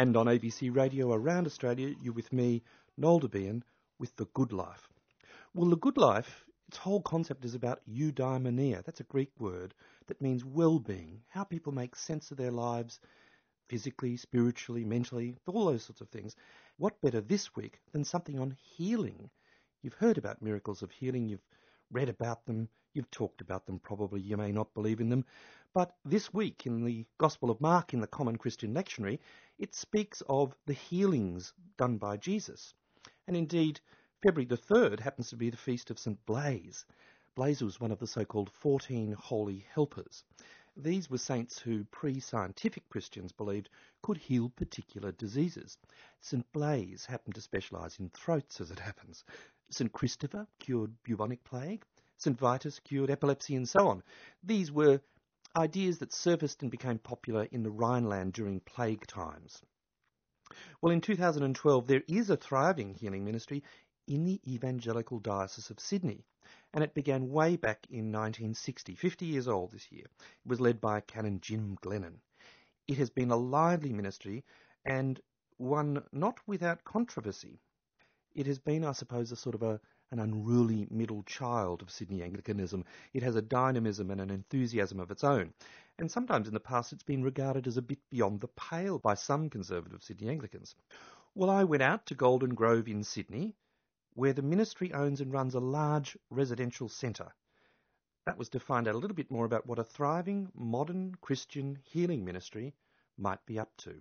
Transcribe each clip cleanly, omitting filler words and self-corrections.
And on ABC Radio around Australia, you're with me, Noel Debian, with The Good Life. Well, The Good Life, its whole concept is about eudaimonia. That's a Greek word that means well-being, how people make sense of their lives, physically, spiritually, mentally, all those sorts of things. What better this week than something on healing? You've heard about miracles of healing, you've read about them, you've talked about them probably, you may not believe in them. But this week in the Gospel of Mark in the Common Christian Lectionary, it speaks of the healings done by Jesus. And indeed, February the 3rd happens to be the feast of St. Blaise. Blaise was one of the so-called 14 holy helpers. These were saints who pre-scientific Christians believed could heal particular diseases. St. Blaise happened to specialise in throats, as it happens. St. Christopher cured bubonic plague. St. Vitus cured epilepsy, and so on. These were ideas that surfaced and became popular in the Rhineland during plague times. Well, in 2012, there is a thriving healing ministry in the Evangelical Diocese of Sydney, and it began way back in 1960, 50 years old this year. It was led by Canon Jim Glennon. It has been a lively ministry and one not without controversy. It has been, I suppose, a sort of an unruly middle child of Sydney Anglicanism. It has a dynamism and an enthusiasm of its own. And sometimes in the past it's been regarded as a bit beyond the pale by some conservative Sydney Anglicans. Well, I went out to Golden Grove in Sydney, where the ministry owns and runs a large residential centre. That was to find out a little bit more about what a thriving, modern Christian healing ministry might be up to.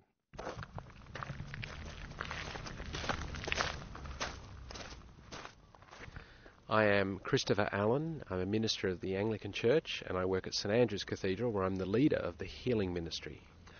I am Christopher Allen. I'm a minister of the Anglican Church, and I work at St Andrew's Cathedral, where I'm the leader of the healing ministry.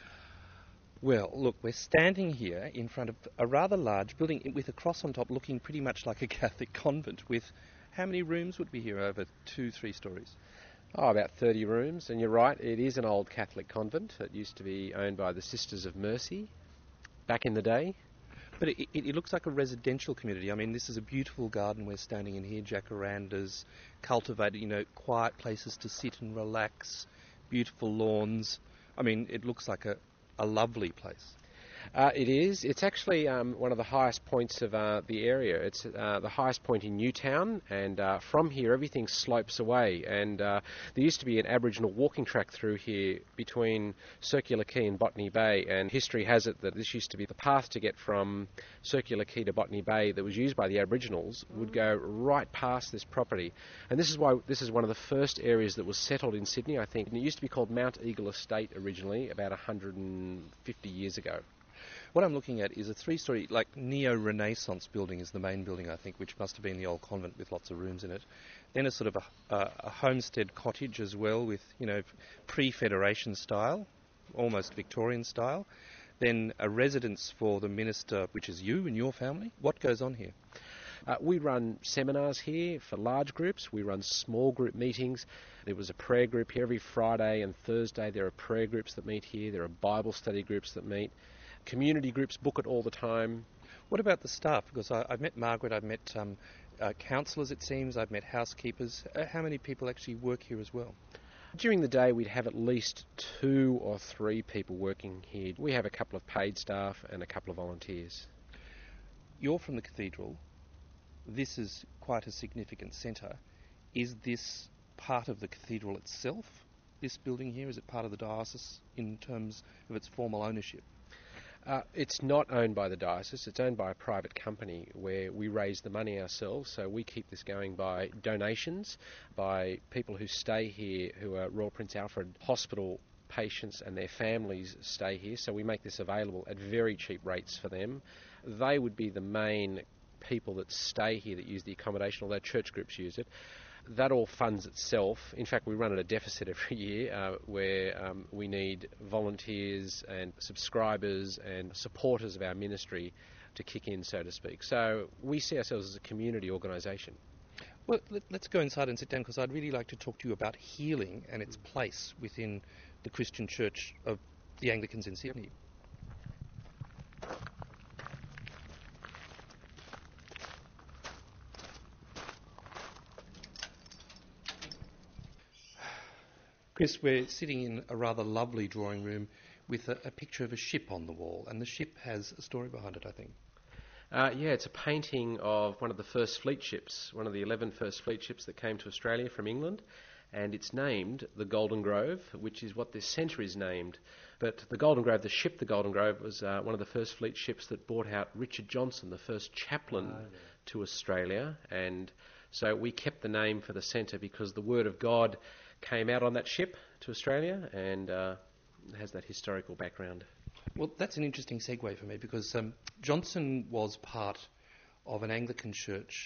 Well, look, we're standing here in front of a rather large building with a cross on top looking pretty much like a Catholic convent with how many rooms would be here over 2-3 stories? Oh, about 30 rooms, and you're right, it is an old Catholic convent. It used to be owned by the Sisters of Mercy back in the day. But it looks like a residential community. I mean, this is a beautiful garden we're standing in here, jacarandas, cultivated, quiet places to sit and relax, beautiful lawns. I mean, it looks like a lovely place. It is. It's actually one of the highest points of the area. It's the highest point in Newtown, and from here everything slopes away. And there used to be an Aboriginal walking track through here between Circular Quay and Botany Bay, and history has it that this used to be the path to get from Circular Quay to Botany Bay that was used by the Aboriginals would go right past this property. And this is why this is one of the first areas that was settled in Sydney, I think. And it used to be called Mount Eagle Estate originally, about 150 years ago. What I'm looking at is a 3-story, neo-Renaissance building is the main building, I think, which must have been the old convent with lots of rooms in it. Then a sort of a homestead cottage as well with, pre-Federation style, almost Victorian style. Then a residence for the minister, which is you and your family. What goes on here? We run seminars here for large groups. We run small group meetings. There was a prayer group here every Friday and Thursday. There are prayer groups that meet here. There are Bible study groups that meet. Community groups book it all the time. What about the staff? Because I've met Margaret, I've met counsellors, it seems, I've met housekeepers. How many people actually work here as well? During the day we'd have at least 2 or 3 people working here. We have a couple of paid staff and a couple of volunteers. You're from the cathedral. This is quite a significant centre. Is this part of the cathedral itself, this building here? Is it part of the diocese in terms of its formal ownership? It's not owned by the diocese. It's owned by a private company where we raise the money ourselves. So we keep this going by donations, by people who stay here who are Royal Prince Alfred Hospital patients and their families stay here. So we make this available at very cheap rates for them. They would be the main people that stay here that use the accommodation, although church groups use it. That all funds itself. In fact, we run at a deficit every year where we need volunteers and subscribers and supporters of our ministry to kick in, so to speak. So we see ourselves as a community organisation. Well, let's go inside and sit down, because I'd really like to talk to you about healing and its place within the Christian Church of the Anglicans in Sydney. Chris, we're sitting in a rather lovely drawing room with a picture of a ship on the wall, and the ship has a story behind it, I think. Yeah, it's a painting of one of the first fleet ships, one of the 11 first fleet ships that came to Australia from England, and it's named the Golden Grove, which is what this centre is named. But the Golden Grove, the ship the Golden Grove, was one of the first fleet ships that brought out Richard Johnson, the first chaplain to Australia, and so we kept the name for the centre because the Word of God came out on that ship to Australia, and it has that historical background. Well, that's an interesting segue for me because Johnson was part of an Anglican church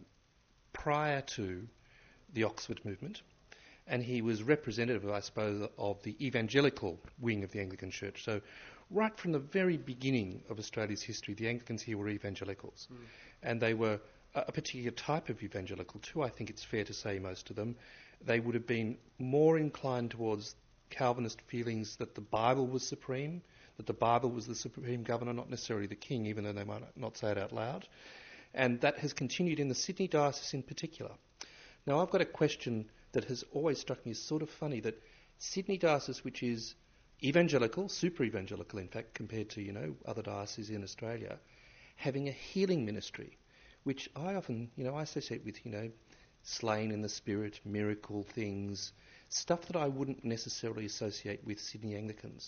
prior to the Oxford movement, and he was representative, I suppose, of the evangelical wing of the Anglican church. So right from the very beginning of Australia's history, the Anglicans here were evangelicals, and they were a particular type of evangelical too, I think it's fair to say, most of them. They would have been more inclined towards Calvinist feelings that the Bible was supreme, that the Bible was the supreme governor, not necessarily the king, even though they might not say it out loud. And that has continued in the Sydney diocese in particular. Now, I've got a question that has always struck me as sort of funny, that Sydney diocese, which is evangelical, super evangelical in fact, compared to, other dioceses in Australia, having a healing ministry, which I often, I associate with, slain in the spirit, miracle things, stuff that I wouldn't necessarily associate with Sydney Anglicans.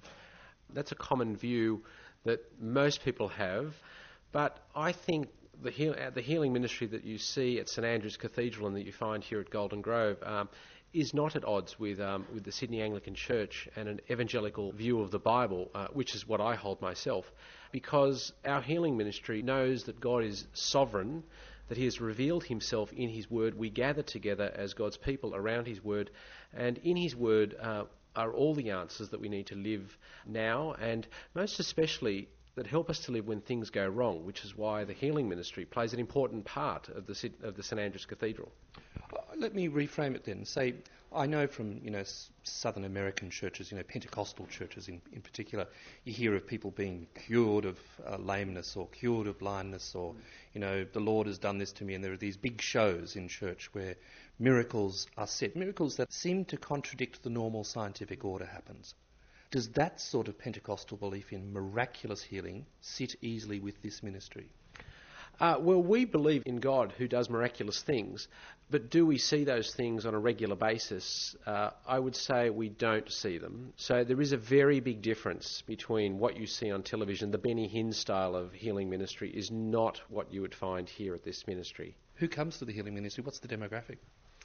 That's a common view that most people have, but I think the healing ministry that you see at St Andrew's Cathedral and that you find here at Golden Grove is not at odds with the Sydney Anglican Church and an evangelical view of the Bible, which is what I hold myself, because our healing ministry knows that God is sovereign, that he has revealed himself in his word. We gather together as God's people around his word, and in his word are all the answers that we need to live now, and most especially that help us to live when things go wrong, which is why the healing ministry plays an important part of the St Andrew's Cathedral. Let me reframe it then. Say, I know from Southern American churches, Pentecostal churches in particular, you hear of people being cured of lameness or cured of blindness, or the Lord has done this to me, and there are these big shows in church where miracles are said, miracles that seem to contradict the normal scientific order happens. Does that sort of Pentecostal belief in miraculous healing sit easily with this ministry? Well, we believe in God who does miraculous things, but do we see those things on a regular basis? I would say we don't see them. So there is a very big difference between what you see on television. The Benny Hinn style of healing ministry is not what you would find here at this ministry. Who comes to the healing ministry? What's the demographic?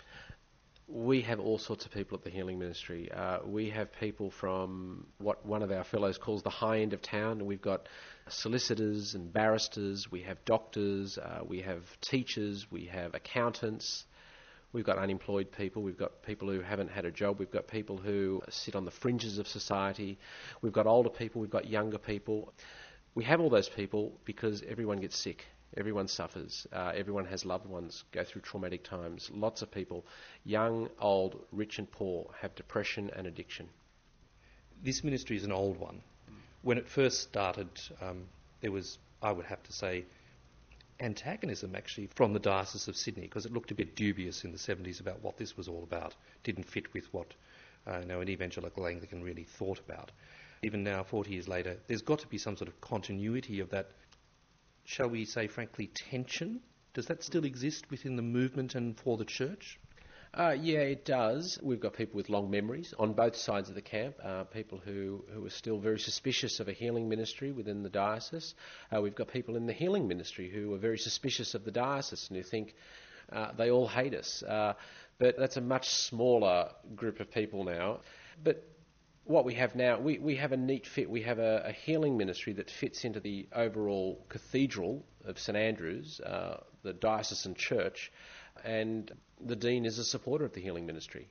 We have all sorts of people at the healing ministry. We have people from what one of our fellows calls the high end of town. We've got solicitors and barristers, we have doctors, we have teachers, we have accountants, we've got unemployed people, we've got people who haven't had a job, we've got people who sit on the fringes of society, we've got older people, we've got younger people. We have all those people because everyone gets sick. Everyone suffers. Everyone has loved ones go through traumatic times. Lots of people, young, old, rich and poor, have depression and addiction. This ministry is an old one. When it first started, there was, I would have to say, antagonism actually from the Diocese of Sydney, because it looked a bit dubious in the 70s about what this was all about. Didn't fit with what an evangelical Anglican really thought about. Even now, 40 years later, there's got to be some sort of continuity of that, shall we say, frankly, tension? Does that still exist within the movement and for the church? Yeah, it does. We've got people with long memories on both sides of the camp, people who are still very suspicious of a healing ministry within the diocese. We've got people in the healing ministry who are very suspicious of the diocese and who think they all hate us. But that's a much smaller group of people now. But what we have now, we have a neat fit. We have a healing ministry that fits into the overall cathedral of St Andrews, the diocesan church, and the Dean is a supporter of the healing ministry.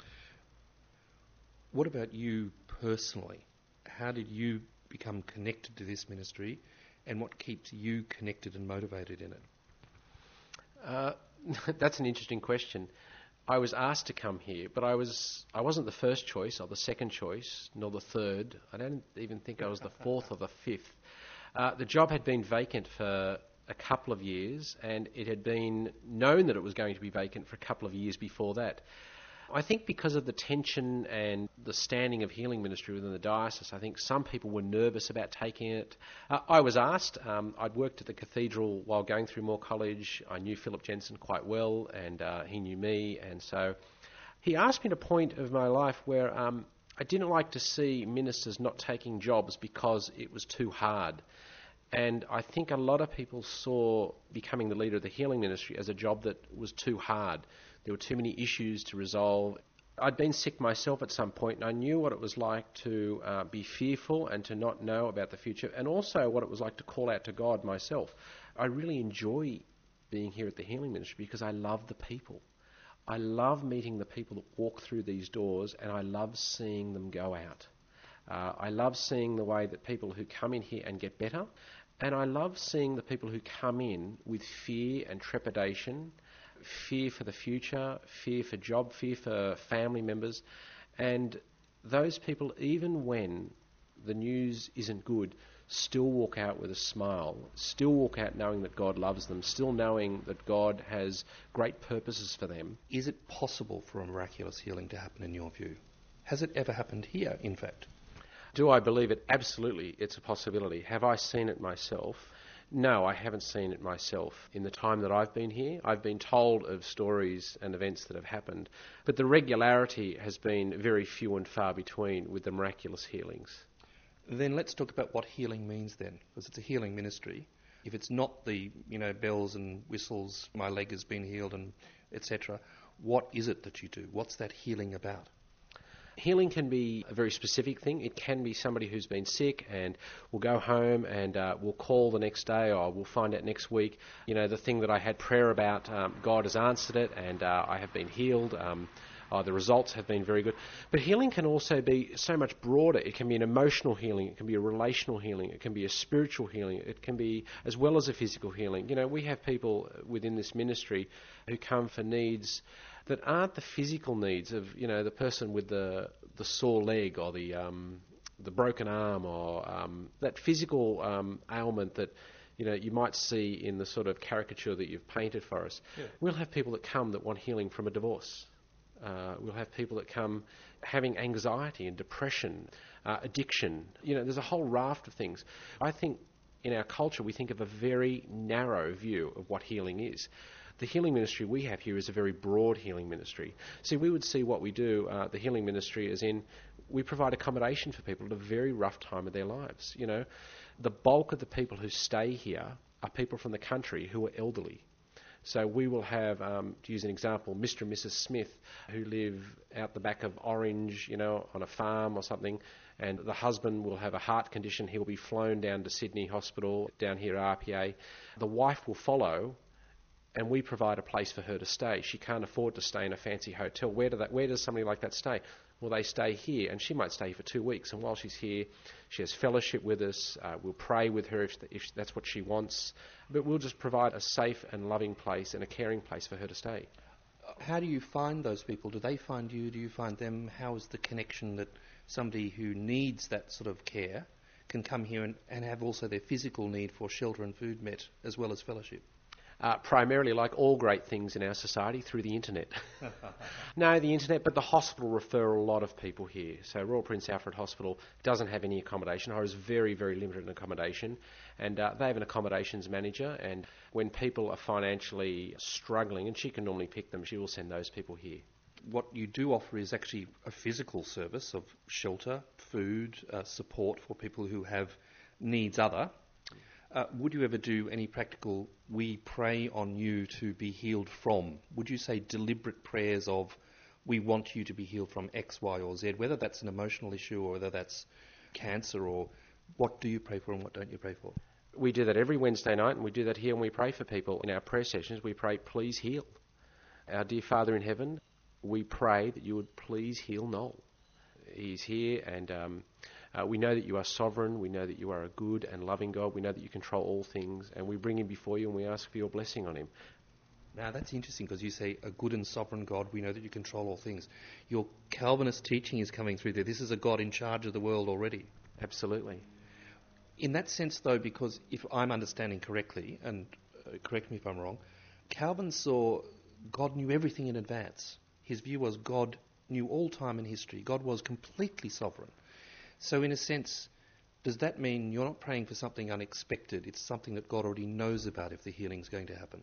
What about you personally? How did you become connected to this ministry, and what keeps you connected and motivated in it? That's an interesting question. I was asked to come here, but I wasn't the first choice or the second choice, nor the third. I don't even think I was the fourth or the fifth. The job had been vacant for a couple of years, and it had been known that it was going to be vacant for a couple of years before that. I think because of the tension and the standing of healing ministry within the diocese, I think some people were nervous about taking it. I was asked. I'd worked at the cathedral while going through Moore College. I knew Philip Jensen quite well, and he knew me, and so he asked me at a point of my life where I didn't like to see ministers not taking jobs because it was too hard. And I think a lot of people saw becoming the leader of the healing ministry as a job that was too hard. There were too many issues to resolve. I'd been sick myself at some point, and I knew what it was like to be fearful and to not know about the future, and also what it was like to call out to God myself. I really enjoy being here at the healing ministry because I love the people. I love meeting the people that walk through these doors, and I love seeing them go out. I love seeing the way that people who come in here and get better, and I love seeing the people who come in with fear and trepidation, fear for the future, fear for job, fear for family members, and those people, even when the news isn't good, still walk out with a smile, still walk out knowing that God loves them, still knowing that God has great purposes for them. Is it possible for a miraculous healing to happen in your view? Has it ever happened here, in fact? Do I believe it? Absolutely, it's a possibility. Have I seen it myself? No, I haven't seen it myself. In the time that I've been here, I've been told of stories and events that have happened, but the regularity has been very few and far between with the miraculous healings. Then let's talk about what healing means then, because it's a healing ministry. If it's not the, bells and whistles, my leg has been healed and etc., what is it that you do? What's that healing about? Healing can be a very specific thing. It can be somebody who's been sick and will go home and will call the next day, or we'll find out next week, the thing that I had prayer about, God has answered it and I have been healed. The results have been very good. But healing can also be so much broader. It can be an emotional healing. It can be a relational healing. It can be a spiritual healing. It can be as well as a physical healing. We have people within this ministry who come for needs that aren't the physical needs of, the person with the sore leg or the broken arm or that physical ailment that, you might see in the sort of caricature that you've painted for us. Yeah. We'll have people that come that want healing from a divorce. We'll have people that come having anxiety and depression, addiction. There's a whole raft of things. I think in our culture we think of a very narrow view of what healing is. The healing ministry we have here is a very broad healing ministry. See, we would see what we do, the healing ministry, as in we provide accommodation for people at a very rough time of their lives. The bulk of the people who stay here are people from the country who are elderly. So we will have, to use an example, Mr. and Mrs. Smith who live out the back of Orange, on a farm or something, and the husband will have a heart condition. He'll be flown down to Sydney Hospital, down here at RPA. The wife will follow, and we provide a place for her to stay. She can't afford to stay in a fancy hotel. Where does somebody like that stay? Well, they stay here, and she might stay for 2 weeks. And while she's here, she has fellowship with us. We'll pray with her if that's what she wants. But we'll just provide a safe and loving place and a caring place for her to stay. How do you find those people? Do they find you? Do you find them? How is the connection that somebody who needs that sort of care can come here and have also their physical need for shelter and food met, as well as fellowship? Primarily, like all great things in our society, through the internet. No, the internet, but the hospital refer a lot of people here. So Royal Prince Alfred Hospital doesn't have any accommodation, or is very, very limited in accommodation. And they have an accommodations manager, and when people are financially struggling, and she can normally pick them, she will send those people here. What you do offer is actually a physical service of shelter, food, support for people who have needs other. Would you ever do any practical, we pray on you to be healed from? Would you say deliberate prayers of, we want you to be healed from X, Y or Z, whether that's an emotional issue or whether that's cancer, or what do you pray for and what don't you pray for? We do that every Wednesday night, and we do that here when we pray for people. In our prayer sessions, we pray, please heal. Our dear Father in heaven, we pray that you would please heal Noel. He's here, and we know that you are sovereign. We know that you are a good and loving God. We know that you control all things, and we bring him before you and we ask for your blessing on him. Now that's interesting, because you say a good and sovereign God. We know that you control all things. Your Calvinist teaching is coming through there. This is a God in charge of the world already. Absolutely. In that sense, though, because if I'm understanding correctly, and correct me if I'm wrong, Calvin saw God knew everything in advance. his view was God knew all time in history. God was completely sovereign. So in a sense, does that mean you're not praying for something unexpected? It's something that God already knows about if the healing's going to happen?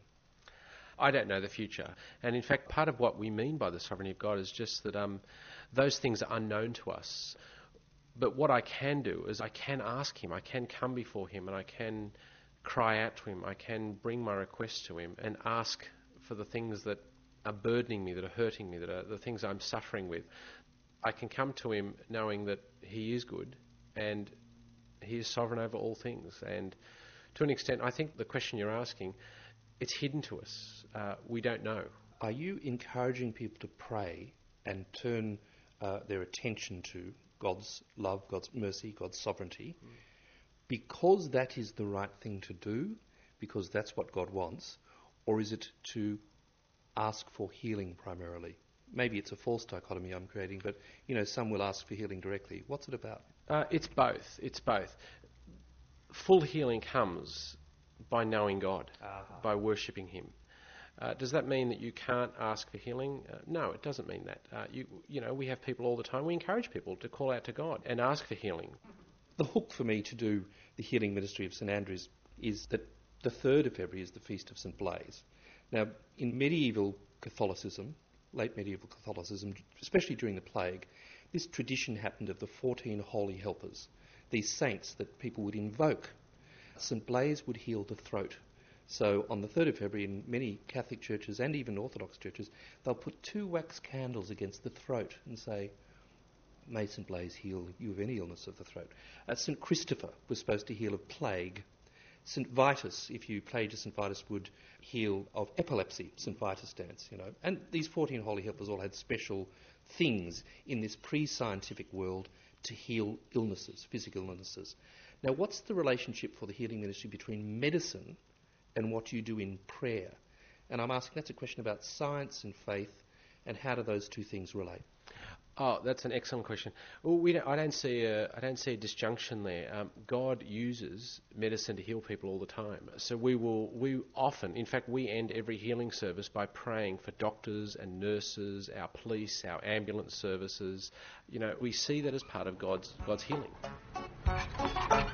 I don't know the future. And in fact, part of what we mean by the sovereignty of God is just that those things are unknown to us. But what I can do is I can ask him, I can come before him, and I can cry out to him, I can bring my requests to him and ask for the things that are burdening me, that are hurting me, that are the things I'm suffering with. I can come to him knowing that he is good and he is sovereign over all things. And to an extent, I think the question you're asking, it's hidden to us. We don't know. Are you encouraging people to pray and turn their attention to God's love, God's mercy, God's sovereignty, because that is the right thing to do, because that's what God wants, or is it to ask for healing primarily? Maybe it's a false dichotomy I'm creating, but some will ask for healing directly. What's it about? It's both. It's both. Full healing comes by knowing God, by worshipping him. Does that mean that you can't ask for healing? No, it doesn't mean that. We have people all the time. We encourage people to call out to God and ask for healing. The hook for me to do the healing ministry of St Andrews is that the 3rd of February is the feast of St Blaise. Now, in medieval Catholicism, late medieval Catholicism, especially during the plague, this tradition happened of the 14 holy helpers, these saints that people would invoke. St Blaise would heal the throat. So on the 3rd of February, in many Catholic churches and even Orthodox churches, they'll put 2 wax candles against the throat and say, "May St Blaise heal you of any illness of the throat." St Christopher was supposed to heal of plague. St Vitus, if you played to St Vitus, would heal of epilepsy, St Vitus dance, And these 14 holy helpers all had special things in this pre-scientific world to heal illnesses, physical illnesses. Now, what's the relationship for the healing ministry between medicine and what you do in prayer? And I'm asking, that's a question about science and faith, and how do those two things relate? Oh, that's an excellent question. Well, I don't see a disjunction there. God uses medicine to heal people all the time. So we often, in fact, we end every healing service by praying for doctors and nurses, our police, our ambulance services. We see that as part of God's healing.